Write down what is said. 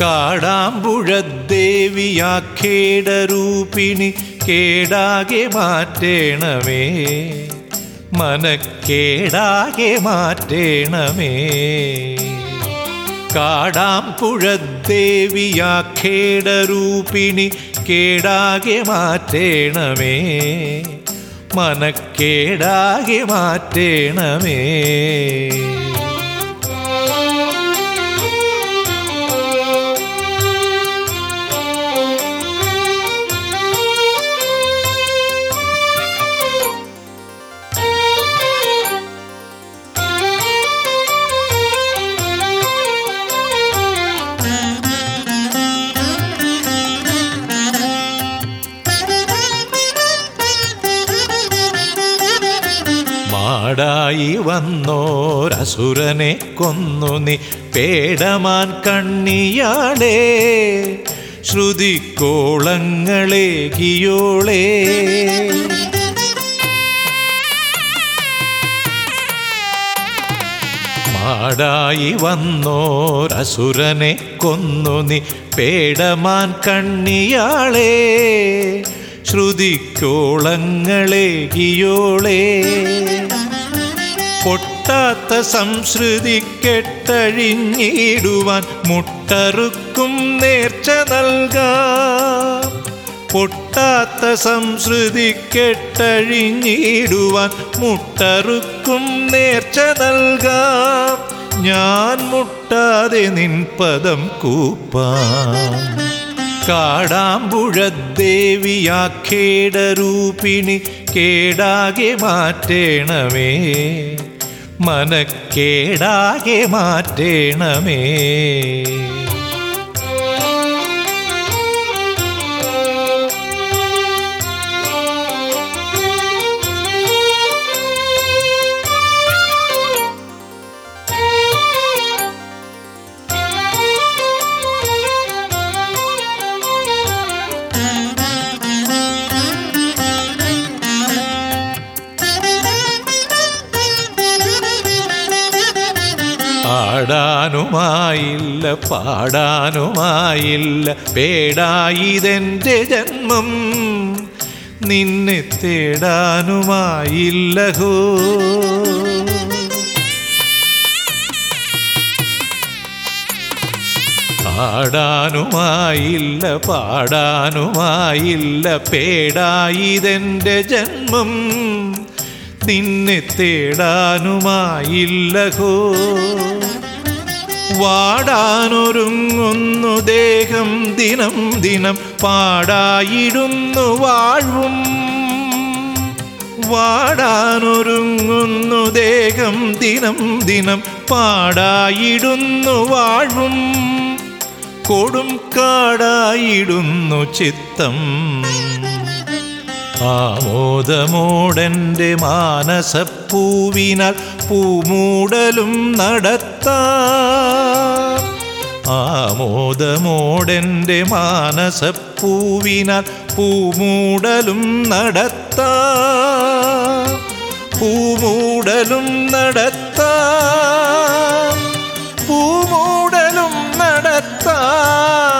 കാടാമ്പുഴദേവിയാഖേടരൂപിണി കേടാകെ മാറ്റേണമേ, മനക്കേടാകെ മാറ്റേണമേ. കാടാമ്പുഴദേവിയാഖേടരൂപിണി കേടാകെ മാറ്റേണമേ, മനക്കേടാകെ മാറ്റേണമേ. മാടായി വന്നോരസുരനെ കൊന്നു നീ പേടമാൻ കണ്ണിയാളെ, ശ്രുതിക്കോളങ്ങളേകിയോളെ. മാടായി വന്നോരസുരനെ കൊന്നു നീ പേടമാൻ കണ്ണിയാളെ, ശ്രുതിക്കോളങ്ങളേകിയോളെ. പൊട്ടാത്ത സംശ്രുതി കെട്ടഴിഞ്ഞിടുവാൻ മുട്ടറുക്കും നേർച്ച നൽകാം. പൊട്ടാത്ത സംശ്രുതി കെട്ടഴിഞ്ഞിടുവാൻ മുട്ടറുക്കും നേർച്ച നൽകാം. ഞാൻ മുട്ടാതെ നിൻ പദം കൂപ്പാം. കാടാമ്പുഴദേവിയാഖേടരൂപിണി കേടാകെ മാറ്റേണമേ, മനക്കേടാകെ മാറ്റേണമേ. ആടാനുമായില്ല പാടാനുമായില്ല പേടായിതെൻ്റെ ജന്മം, നിന്നെ തേടാനുമായില്ലഹോ. ആടാനുമായില്ല പാടാനുമായില്ല പേടായിതെൻ്റെ ജന്മം, നിന്നെ തേടാനുമായില്ലഹോ. വാടാനൊരുങ്ങുന്നു ദേഹം ദിനം ദിനം പാടായിടുന്നു വാഴ്വും. വാടാനൊരുങ്ങുന്നു ദേഹം ദിനം ദിനം പാടായിടുന്നു വാഴ്വും. കൊടും കാടായിടുന്നു ചിത്തം, ആമോദമോടെൻ്റെ മാനസപ്പൂവിനാൽ പൂമൂടലും നടത്താം. ആമോദമോടെൻ്റെ മാനസപ്പൂവിനാൽ പൂമൂടലും നടത്താം. പൂമൂടലും നടത്താം, പൂമൂടലും നടത്താം.